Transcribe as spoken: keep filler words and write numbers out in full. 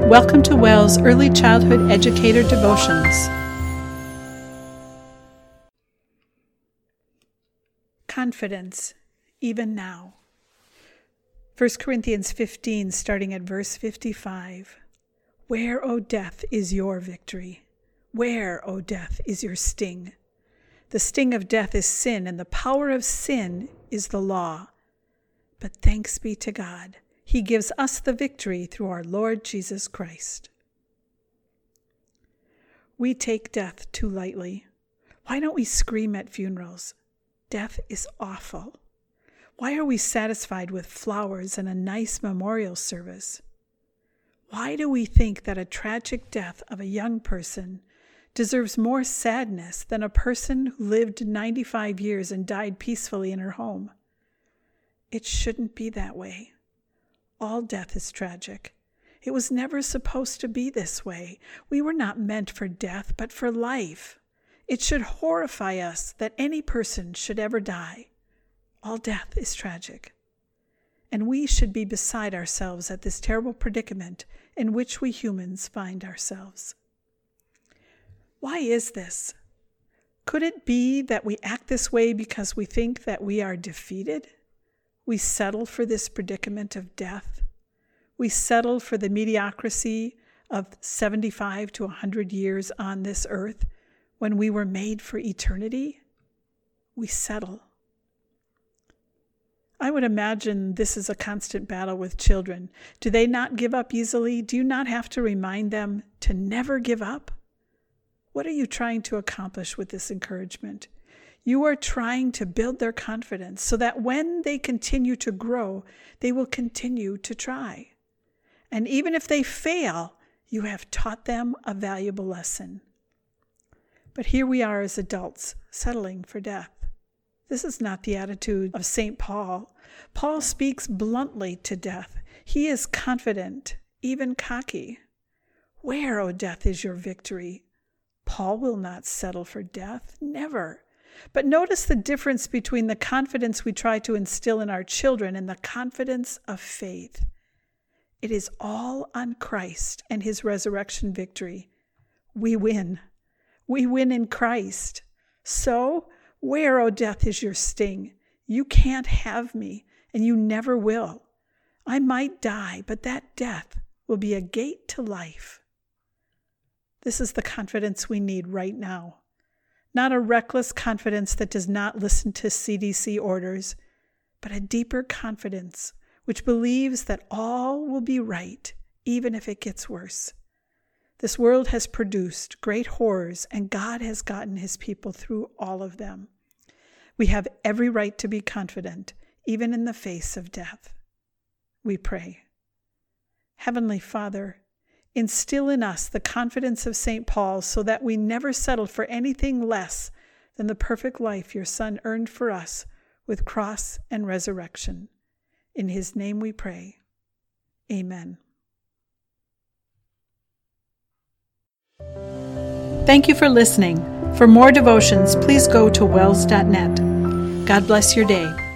Welcome to WELL's Early Childhood Educator Devotions. Confidence, even now. First Corinthians fifteen, starting at verse fifty-five. Where, O death, is your victory? Where, O death, is your sting? The sting of death is sin, and the power of sin is the law. But thanks be to God, He gives us the victory through our Lord Jesus Christ. We take death too lightly. Why don't we scream at funerals? Death is awful. Why are we satisfied with flowers and a nice memorial service? Why do we think that a tragic death of a young person deserves more sadness than a person who lived ninety-five years and died peacefully in her home? It shouldn't be that way. All death is tragic. It was never supposed to be this way. We were not meant for death, but for life. It should horrify us that any person should ever die. All death is tragic. And we should be beside ourselves at this terrible predicament in which we humans find ourselves. Why is this? Could it be that we act this way because we think that we are defeated? We settle for this predicament of death. We settle for the mediocrity of seventy-five to one hundred years on this earth when we were made for eternity. We settle. I would imagine this is a constant battle with children. Do they not give up easily? Do you not have to remind them to never give up? What are you trying to accomplish with this encouragement? You are trying to build their confidence so that when they continue to grow, they will continue to try. And even if they fail, you have taught them a valuable lesson. But here we are as adults, settling for death. This is not the attitude of Saint Paul. Paul speaks bluntly to death. He is confident, even cocky. Where, O death, is your victory? Paul will not settle for death, never. But notice the difference between the confidence we try to instill in our children and the confidence of faith. It is all on Christ and His resurrection victory. We win. We win in Christ. So, where, O death, is your sting? You can't have me, and you never will. I might die, but that death will be a gate to life. This is the confidence we need right now. Not a reckless confidence that does not listen to C D C orders, but a deeper confidence which believes that all will be right, even if it gets worse. This world has produced great horrors, and God has gotten His people through all of them. We have every right to be confident, even in the face of death. We pray. Heavenly Father, instill in us the confidence of Saint Paul so that we never settle for anything less than the perfect life your Son earned for us with cross and resurrection. In His name we pray. Amen. Thank you for listening. For more devotions, please go to wells dot net. God bless your day.